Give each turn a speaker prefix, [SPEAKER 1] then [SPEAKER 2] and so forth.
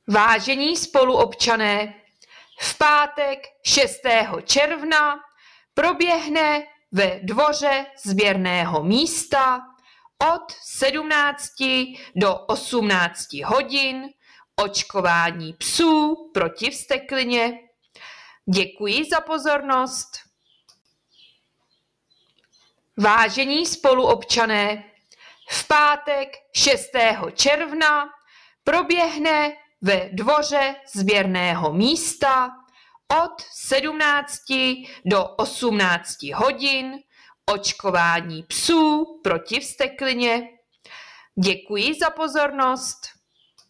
[SPEAKER 1] Vážení spoluobčané, v pátek 6. června proběhne ve dvoře sběrného místa od 17 do 18 hodin očkování psů proti vzteklině. Děkuji za pozornost. Vážení spoluobčané, v pátek 6. června proběhne ve dvoře sběrného místa od 17 do 18 hodin očkování psů proti vzteklině. Děkuji za pozornost.